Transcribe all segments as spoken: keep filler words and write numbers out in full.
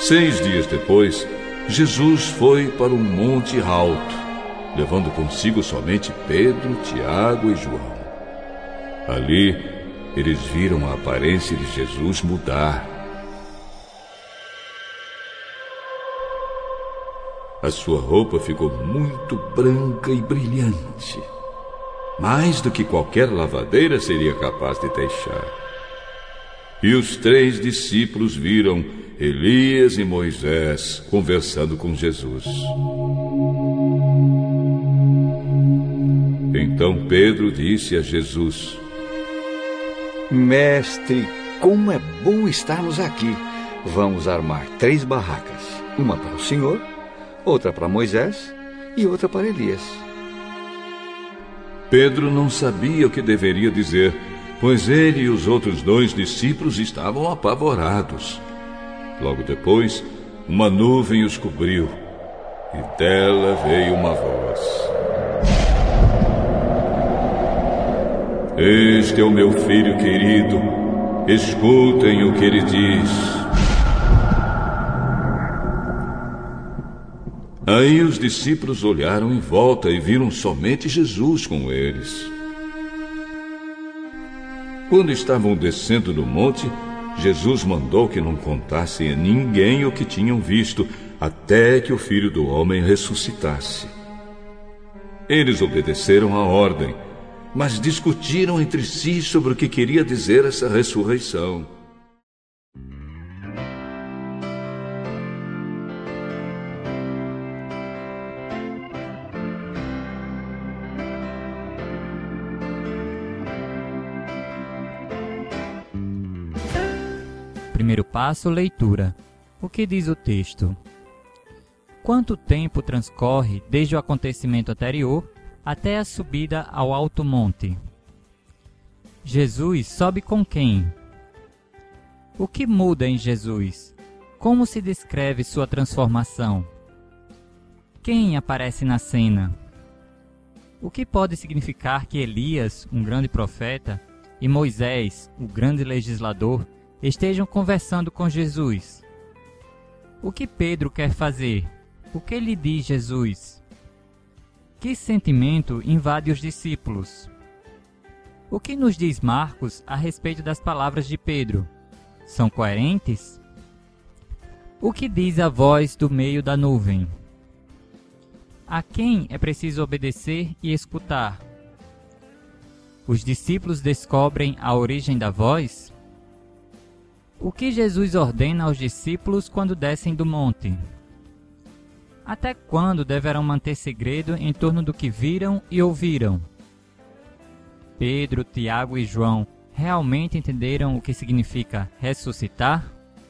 Seis dias depois, Jesus foi para um monte alto, levando consigo somente Pedro, Tiago e João. Ali, eles viram a aparência de Jesus mudar. A sua roupa ficou muito branca e brilhante, mais do que qualquer lavadeira seria capaz de deixar. E os três discípulos viram Elias e Moisés conversando com Jesus. Então Pedro disse a Jesus: Mestre, como é bom estarmos aqui. Vamos armar três barracas, uma para o Senhor, outra para Moisés e outra para Elias. Pedro não sabia o que deveria dizer, pois ele e os outros dois discípulos estavam apavorados. Logo depois, uma nuvem os cobriu, e dela veio uma voz: Este é o meu filho querido, escutem o que ele diz. Aí os discípulos olharam em volta e viram somente Jesus com eles. Quando estavam descendo do monte, Jesus mandou que não contassem a ninguém o que tinham visto, até que o Filho do Homem ressuscitasse. Eles obedeceram à ordem, mas discutiram entre si sobre o que queria dizer essa ressurreição. Primeiro passo, leitura. O que diz o texto? Quanto tempo transcorre desde o acontecimento anterior até a subida ao alto monte? Jesus sobe com quem? O que muda em Jesus? Como se descreve sua transformação? Quem aparece na cena? O que pode significar que Elias, um grande profeta, e Moisés, o grande legislador, estejam conversando com Jesus? O que Pedro quer fazer? O que lhe diz Jesus? Que sentimento invade os discípulos? O que nos diz Marcos a respeito das palavras de Pedro? São coerentes? O que diz a voz do meio da nuvem? A quem é preciso obedecer e escutar? Os discípulos descobrem a origem da voz? O que Jesus ordena aos discípulos quando descem do monte? Até quando deverão manter segredo em torno do que viram e ouviram? Pedro, Tiago e João realmente entenderam o que significa ressuscitar?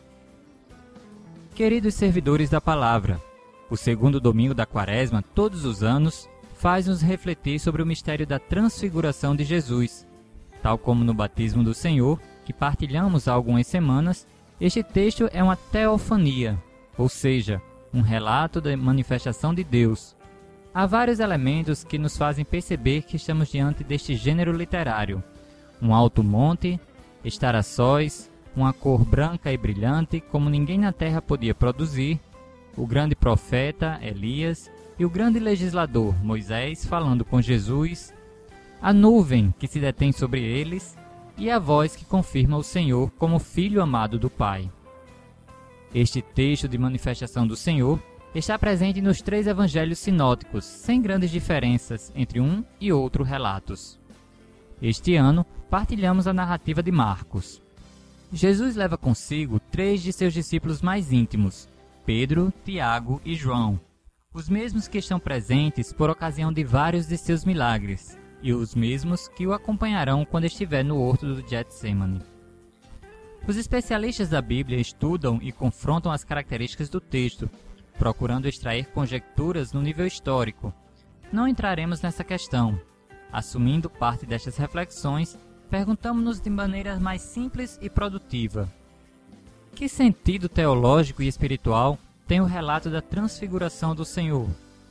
Queridos servidores da palavra, o segundo domingo da Quaresma, todos os anos, faz-nos refletir sobre o mistério da transfiguração de Jesus. Tal como no batismo do Senhor, que partilhamos há algumas semanas, este texto é uma teofania, ou seja, um relato da manifestação de Deus. Há vários elementos que nos fazem perceber que estamos diante deste gênero literário. Um alto monte, estar a sós, uma cor branca e brilhante como ninguém na terra podia produzir, o grande profeta, Elias, e o grande legislador, Moisés, falando com Jesus, a nuvem que se detém sobre eles, e a voz que confirma o Senhor como Filho amado do Pai. Este texto de manifestação do Senhor está presente nos três evangelhos sinóticos, sem grandes diferenças entre um e outro relatos. Este ano, partilhamos a narrativa de Marcos. Jesus leva consigo três de seus discípulos mais íntimos, Pedro, Tiago e João, os mesmos que estão presentes por ocasião de vários de seus milagres, e os mesmos que o acompanharão quando estiver no horto do Getsemane. Os especialistas da Bíblia estudam e confrontam as características do texto, procurando extrair conjecturas no nível histórico. Não entraremos nessa questão. Assumindo parte destas reflexões, perguntamos-nos de maneira mais simples e produtiva: que sentido teológico e espiritual tem o relato da transfiguração do Senhor?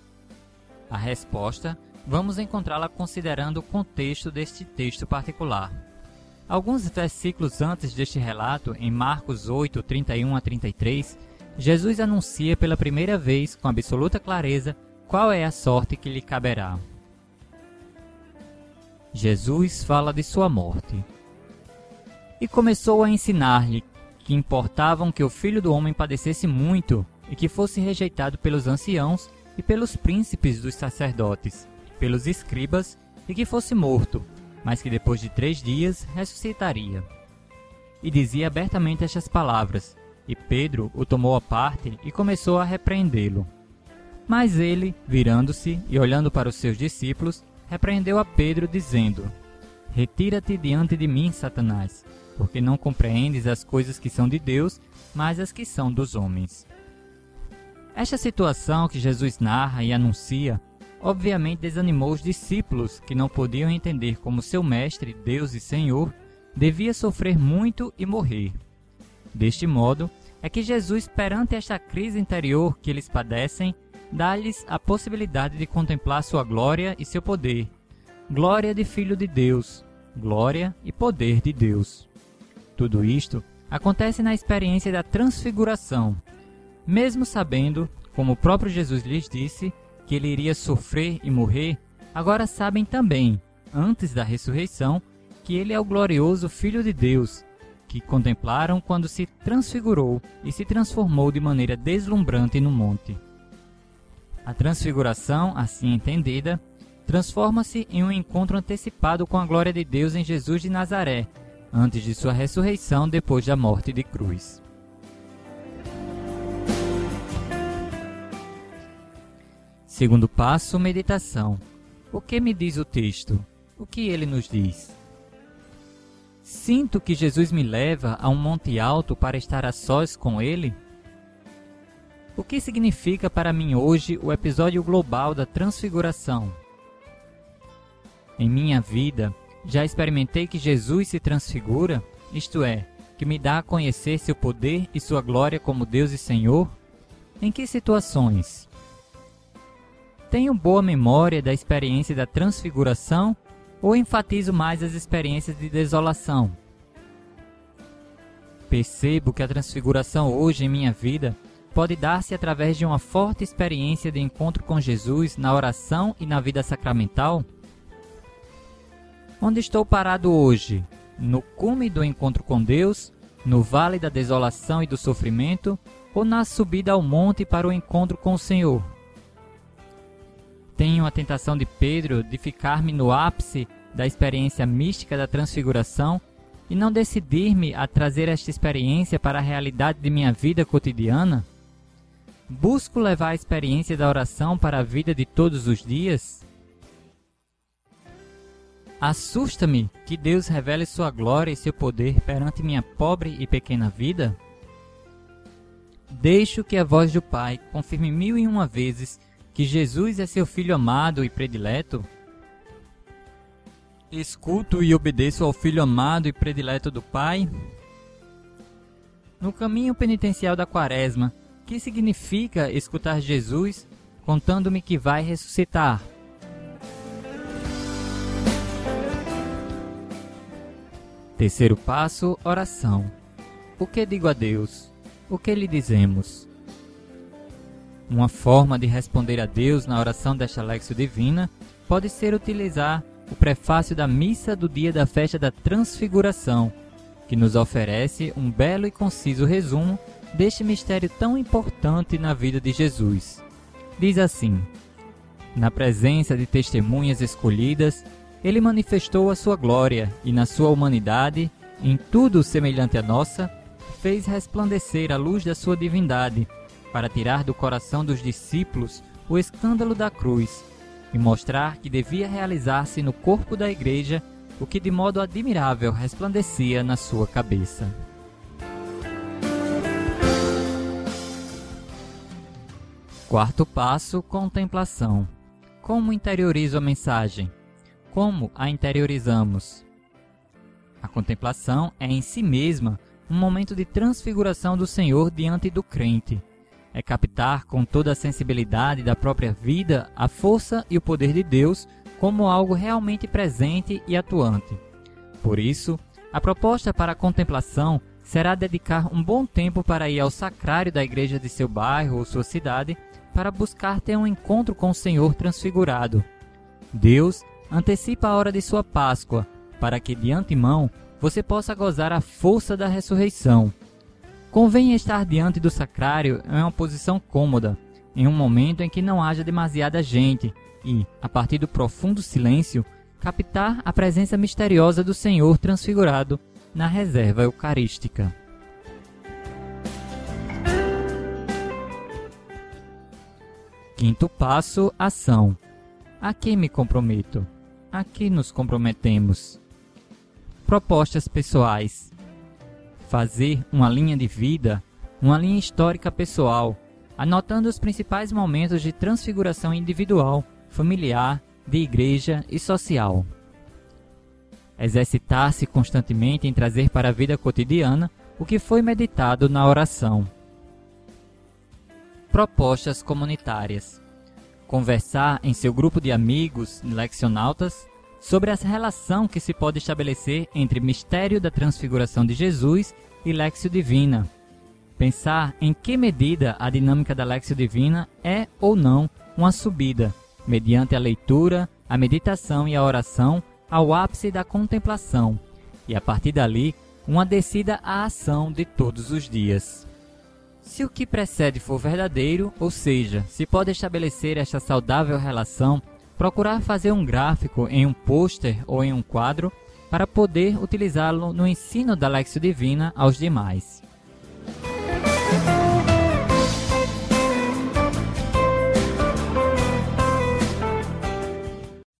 A resposta vamos encontrá-la considerando o contexto deste texto particular. Alguns versículos antes deste relato, em Marcos oito, trinta e um a trinta e três, Jesus anuncia pela primeira vez, com absoluta clareza, qual é a sorte que lhe caberá. Jesus fala de sua morte. E começou a ensinar-lhe que importavam que o Filho do Homem padecesse muito e que fosse rejeitado pelos anciãos e pelos príncipes dos sacerdotes, pelos escribas, e que fosse morto, mas que depois de três dias ressuscitaria. E dizia abertamente estas palavras, e Pedro o tomou à parte e começou a repreendê-lo. Mas ele, virando-se e olhando para os seus discípulos, repreendeu a Pedro, dizendo: Retira-te diante de mim, Satanás, porque não compreendes as coisas que são de Deus, mas as que são dos homens. Esta situação que Jesus narra e anuncia, obviamente desanimou os discípulos, que não podiam entender como seu mestre, Deus e Senhor, devia sofrer muito e morrer. Deste modo, é que Jesus, perante esta crise interior que eles padecem, dá-lhes a possibilidade de contemplar sua glória e seu poder. Glória de Filho de Deus, glória e poder de Deus. Tudo isto acontece na experiência da transfiguração. Mesmo sabendo, como o próprio Jesus lhes disse, que ele iria sofrer e morrer, agora sabem também, antes da ressurreição, que ele é o glorioso Filho de Deus, que contemplaram quando se transfigurou e se transformou de maneira deslumbrante no monte. A transfiguração, assim entendida, transforma-se em um encontro antecipado com a glória de Deus em Jesus de Nazaré, antes de sua ressurreição depois da morte de cruz. Segundo passo, meditação. O que me diz o texto? O que ele nos diz? Sinto que Jesus me leva a um monte alto para estar a sós com ele? O que significa para mim hoje o episódio global da transfiguração? Em minha vida, já experimentei que Jesus se transfigura, isto é, que me dá a conhecer seu poder e sua glória como Deus e Senhor? Em que situações? Tenho boa memória da experiência da transfiguração ou enfatizo mais as experiências de desolação? Percebo que a transfiguração hoje em minha vida pode dar-se através de uma forte experiência de encontro com Jesus na oração e na vida sacramental? Onde estou parado hoje? No cume do encontro com Deus, no vale da desolação e do sofrimento, ou na subida ao monte para o encontro com o Senhor? Tenho a tentação de Pedro de ficar-me no ápice da experiência mística da transfiguração e não decidir-me a trazer esta experiência para a realidade de minha vida cotidiana? Busco levar a experiência da oração para a vida de todos os dias? Assusta-me que Deus revele sua glória e seu poder perante minha pobre e pequena vida? Deixo que a voz do Pai confirme mil e uma vezes que Jesus é seu Filho amado e predileto? Escuto e obedeço ao Filho amado e predileto do Pai? No caminho penitencial da Quaresma, que significa escutar Jesus contando-me que vai ressuscitar? Terceiro passo, oração. O que digo a Deus? O que lhe dizemos? Uma forma de responder a Deus na oração desta Léxio Divina pode ser utilizar o prefácio da missa do dia da festa da Transfiguração, que nos oferece um belo e conciso resumo deste mistério tão importante na vida de Jesus. Diz assim: na presença de testemunhas escolhidas, ele manifestou a sua glória e na sua humanidade, em tudo semelhante à nossa, fez resplandecer a luz da sua divindade, para tirar do coração dos discípulos o escândalo da cruz e mostrar que devia realizar-se no corpo da Igreja o que de modo admirável resplandecia na sua cabeça. Quarto passo, contemplação. Como interiorizo a mensagem? Como a interiorizamos? A contemplação é em si mesma um momento de transfiguração do Senhor diante do crente. É captar com toda a sensibilidade da própria vida a força e o poder de Deus como algo realmente presente e atuante. Por isso, a proposta para a contemplação será dedicar um bom tempo para ir ao sacrário da igreja de seu bairro ou sua cidade para buscar ter um encontro com o Senhor transfigurado. Deus antecipa a hora de sua Páscoa, para que de antemão você possa gozar a força da ressurreição. Convém estar diante do sacrário em uma posição cômoda, em um momento em que não haja demasiada gente, e, a partir do profundo silêncio, captar a presença misteriosa do Senhor transfigurado na reserva eucarística. Quinto passo, ação. A que me comprometo? A que nos comprometemos? Propostas pessoais. Fazer uma linha de vida, uma linha histórica pessoal, anotando os principais momentos de transfiguração individual, familiar, de igreja e social. Exercitar-se constantemente em trazer para a vida cotidiana o que foi meditado na oração. Propostas comunitárias. Conversar em seu grupo de amigos, leccionautas, sobre a relação que se pode estabelecer entre mistério da transfiguração de Jesus e Lexio Divina. Pensar em que medida a dinâmica da Lexio Divina é ou não uma subida, mediante a leitura, a meditação e a oração, ao ápice da contemplação, e a partir dali, uma descida à ação de todos os dias. Se o que precede for verdadeiro, ou seja, se pode estabelecer esta saudável relação, procurar fazer um gráfico em um pôster ou em um quadro para poder utilizá-lo no ensino da Lexio Divina aos demais.